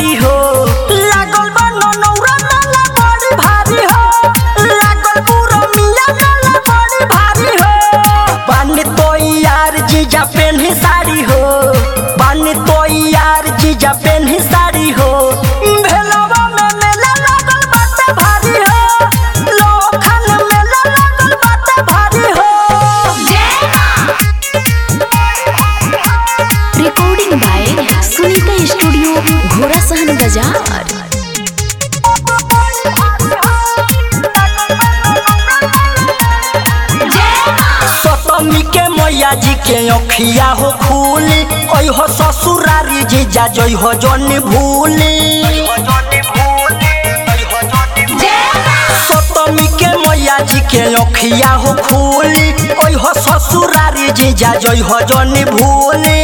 साड़ी हो लागल बा नौरा नाला बड़ी भारी हो लागल पूरा मिया नाला बड़ी भारी हो बन तो यार जीजा पेन्ही साड़ी हो बन तो यार जीजा पेन्ही साड़ी हो भेलवा में मेला लागल बाटे भारी हो लोखन मेला लागल बाटे भारी हो रिकॉर्डिंग बाय सुनीता स्टूडियो घोड़ा सहन बाजार। सतमी के मैया जी के अखिया हो खूली ओइ हो ससुरारी जीजा जई हो जनी भूली सतमी के मैया जी के अखिया हो खूली ओइ हो ससुरारी जीजा जई हो जनी भूली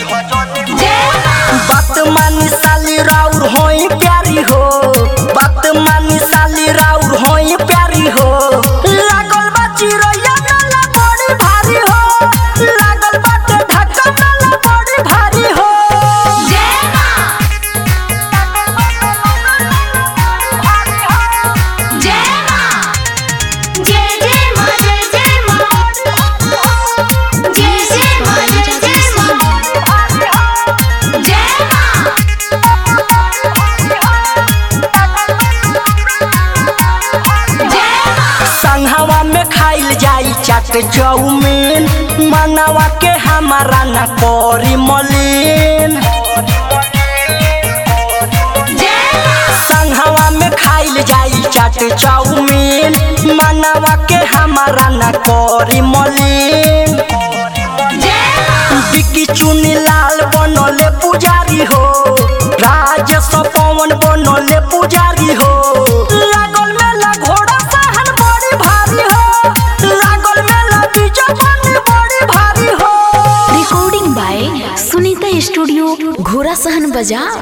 बात मानी साली राउर होई प्यारी हो बात मानी साली राउर होई प्यारी हो लागल बा चिरैया नाला बड़ी भारी हो लागल बाटे ढक्का नाला बड़ी भारी हो संघवा में खाइल जाई चाट चौमीन मनवा के हमारा न करी मलिन संघवा में खाइल जाई चाट चौमीन मनवा के हमारा न करी मलिन बिकी चुनी लाल बनले पुजारी हो राजेश पवन बनले पुजारी हो लागल मेला घोड़ा सहन बड़ी भारी हो लागल मेला बीजा बनी बड़ी भारी हो। रिकॉर्डिंग बाय सुनीता स्टूडियो घोड़ा सहन बाजार।